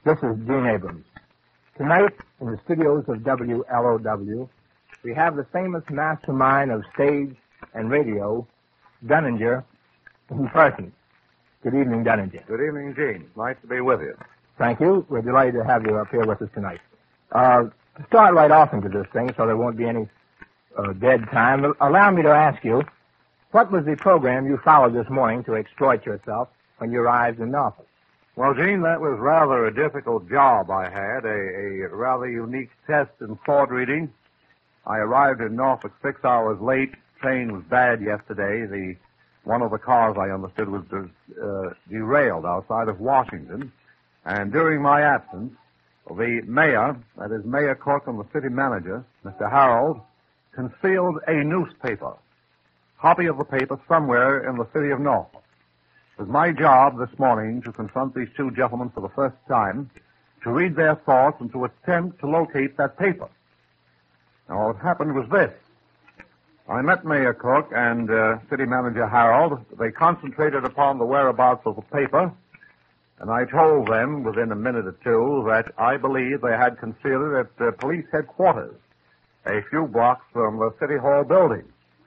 This is Gene Abrams. Tonight, in the studios of WLOW, we have the famous mastermind of stage and radio, Dunninger, in person. Good evening, Dunninger. Good evening, Gene. Nice to be with you. Thank you. We're delighted to have you up here with us tonight. To start right off into this thing, so there won't be any dead time, allow me to ask you, what was the program you followed this morning to exploit yourself when you arrived in Norfolk? Well, Gene, that was rather a difficult job I had, a rather unique test in thought reading. I arrived in Norfolk 6 hours late. Train was bad yesterday. One of the cars, I understood, was derailed outside of Washington. And during my absence, the mayor, that is Mayor Cook and the city manager, Mr. Harold, concealed a newspaper, copy of the paper somewhere in the city of Norfolk. It was my job this morning to confront these two gentlemen for the first time, to read their thoughts and to attempt to locate that paper. Now, what happened was this. I met Mayor Cook and city manager Harold. They concentrated upon the whereabouts of the paper, and I told them within a minute or two that I believed they had concealed it at police headquarters, a few blocks from the City Hall building.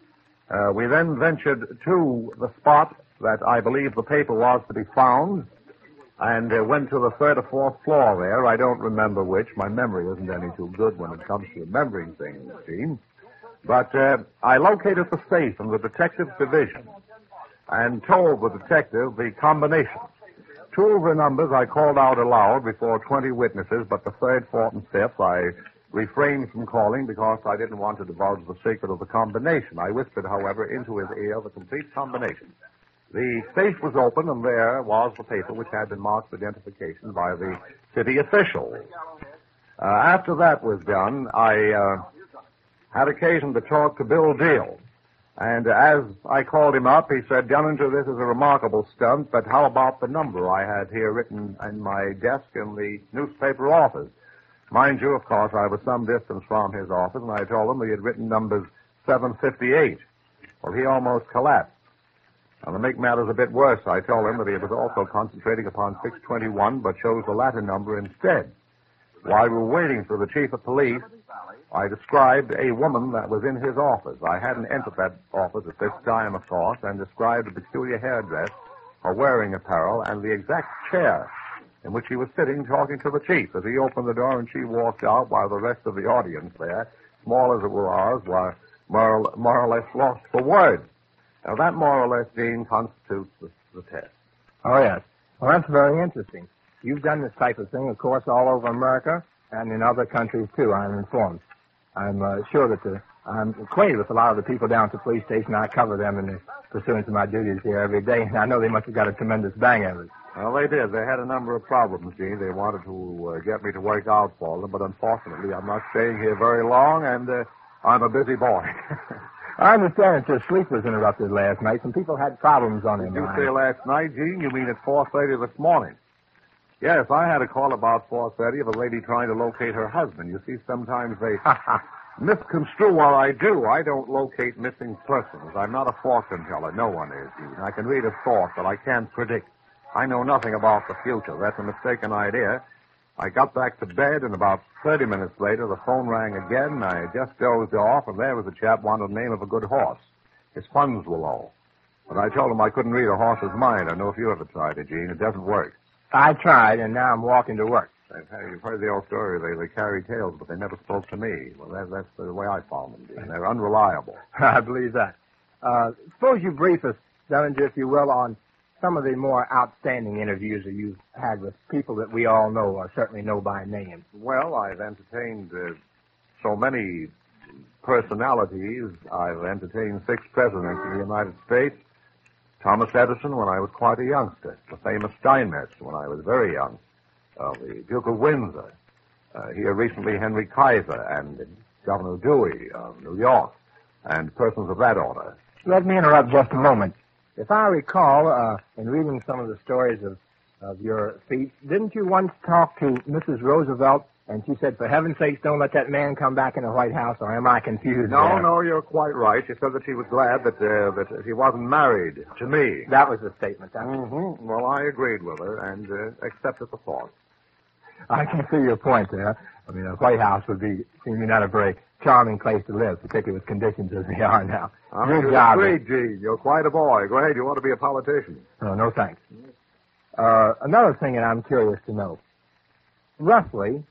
We then ventured to the spot that I believe the paper was to be found, and went to the third or fourth floor there. I don't remember which. My memory isn't any too good when it comes to remembering things, Gene. But I located the safe in the detective's division and told the detective the combination. Two of the numbers I called out aloud before 20 witnesses, but the third, fourth, and fifth I refrained from calling because I didn't want to divulge the secret of the combination. I whispered, however, into his ear the complete combination. The safe was open, and there was the paper which had been marked for identification by the city officials. After that was done, I had occasion to talk to Bill Deal. And as I called him up, he said, Dunninger, this is a remarkable stunt, but how about the number I had here written in my desk in the newspaper office? Mind you, of course, I was some distance from his office, and I told him he had written numbers 758. Well, he almost collapsed. Now, to make matters a bit worse, I told him that he was also concentrating upon 621, but chose the latter number instead. While we were waiting for the chief of police, I described a woman that was in his office. I hadn't entered that office at this time, of course, and described a peculiar hairdress, her wearing apparel, and the exact chair in which he was sitting talking to the chief as he opened the door and she walked out while the rest of the audience there, small as it was, were more or less lost for words. Now, that more or less, Gene, constitutes the test. Oh, yes. Well, that's very interesting. You've done this type of thing, of course, all over America and in other countries, too, I'm informed. I'm sure that I'm acquainted with a lot of the people down at the police station. I cover them in the pursuance of my duties here every day, and I know they must have got a tremendous bang out of it. Well, they did. They had a number of problems, Gene. They wanted to get me to work out for them, but unfortunately, I'm not staying here very long, and I'm a busy boy. I understand that your sleep was interrupted last night. Some people had problems on their mind. Did you say last night, Gene? You mean at 4:30 this morning? Yes, I had a call about 4:30 of a lady trying to locate her husband. You see, sometimes they misconstrue what I do. I don't locate missing persons. I'm not a fortune teller. No one is, Gene. I can read a thought, but I can't predict. I know nothing about the future. That's a mistaken idea. I got back to bed, and about 30 minutes later, the phone rang again. I just dozed off, and there was a chap wanted the name of a good horse. His funds were low. But I told him I couldn't read a horse's mind. I know if you ever tried it, Gene. It doesn't work. I tried, and now I'm walking to work. You've heard the old story. They carry tales, but they never spoke to me. Well, that's the way I found them, Gene. They're unreliable. I believe that. Suppose you brief us, Dunninger, if you will, on some of the more outstanding interviews that you've had with people that we all know, or certainly know by name. Well, I've entertained so many personalities. I've entertained 6 presidents of the United States. Thomas Edison when I was quite a youngster. The famous Steinmetz when I was very young. The Duke of Windsor. Here recently Henry Kaiser and Governor Dewey of New York. And persons of that order. Let me interrupt just a moment. If I recall, in reading some of the stories of your feats, didn't you once talk to Mrs. Roosevelt, and she said, for heaven's sakes, don't let that man come back in the White House, or am I confused? No, you're quite right. She said that she was glad that he wasn't married to me. That was the statement. Mm-hmm. Well, I agreed with her and accepted the thought. I can see your point there. I mean, a White House would seem to me not a very charming place to live, particularly with conditions as they are now. Good job. Great, Gene. You're quite a boy. Go ahead. You want to be a politician. Oh, no, thanks. Another thing that I'm curious to know. Roughly,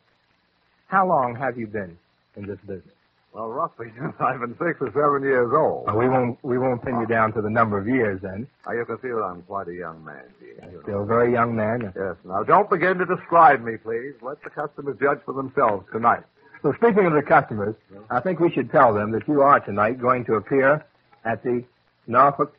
how long have you been in this business? Well, roughly, I've been 6 or 7 years old. We won't pin you down to the number of years then. Now, you can see that I'm quite a young man, Gene. Still a very young man. Yes. Now, don't begin to describe me, please. Let the customers judge for themselves tonight. So, speaking of the customers, I think we should tell them that you are tonight going to appear at the Norfolk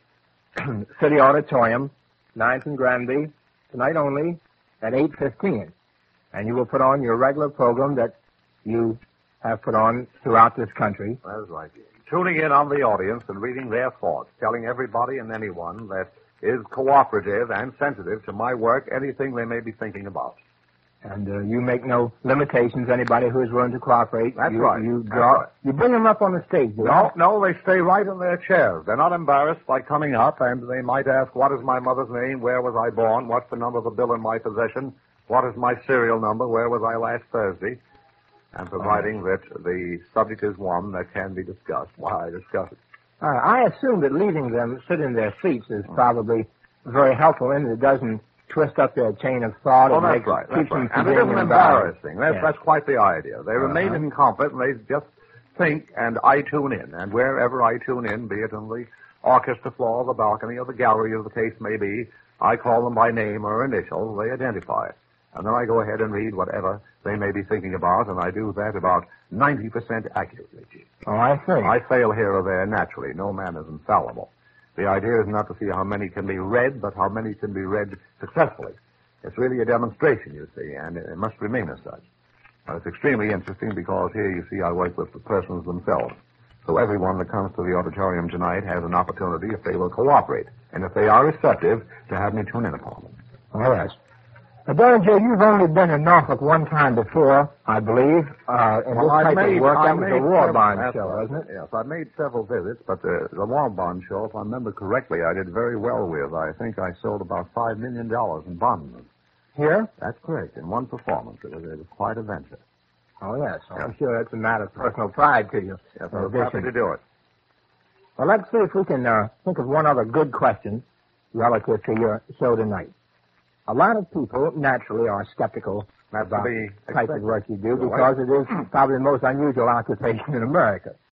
City Auditorium, 9th and Granby, tonight only, at 8:15. And you will put on your regular program that you have put on throughout this country. That's right, Gene. Tuning in on the audience and reading their thoughts, telling everybody and anyone that is cooperative and sensitive to my work anything they may be thinking about. And you make no limitations. Anybody who is willing to cooperate, That's you, right. You draw. That's right. You bring them up on the stage. No, they stay right in their chairs. They're not embarrassed by coming up, and they might ask, what is my mother's name? Where was I born? What's the number of the bill in my possession? What is my serial number? Where was I last Thursday? And providing that the subject is one that can be discussed, why I discuss it. I assume that leaving them sit in their seats is probably very helpful, and it doesn't twist up their chain of thought. Oh, that's right. That's right. And it isn't embarrassing. That's quite the idea. They remain in comfort, and they just think, and I tune in. And wherever I tune in, be it on the orchestra floor, the balcony, or the gallery, as the case may be, I call them by name or initial. They identify it. And then I go ahead and read whatever they may be thinking about, and I do that about 90% accurately, Chief. Oh, I see. I fail here or there naturally. No man is infallible. The idea is not to see how many can be read, but how many can be read successfully. It's really a demonstration, you see, and it must remain as such. Now, it's extremely interesting because here, you see, I work with the persons themselves. So everyone that comes to the auditorium tonight has an opportunity, if they will cooperate, and if they are receptive, to have me tune in upon them. All right. Bellinger, you've only been in Norfolk one time before, I believe, in this type of work. That was the War Bond show, wasn't it? Yes, I've made several visits, but the War Bond show, if I remember correctly, I did very well with. I think I sold about $5 million in bonds. Here? That's correct, in one performance. It was quite a venture. Oh, yes. I'm sure that's a matter of personal pride to you. Yes, I was happy to do it. Well, let's see if we can think of one other good question relative to your show tonight. A lot of people, naturally, are skeptical about the type of work you do because it is probably the most unusual occupation in America.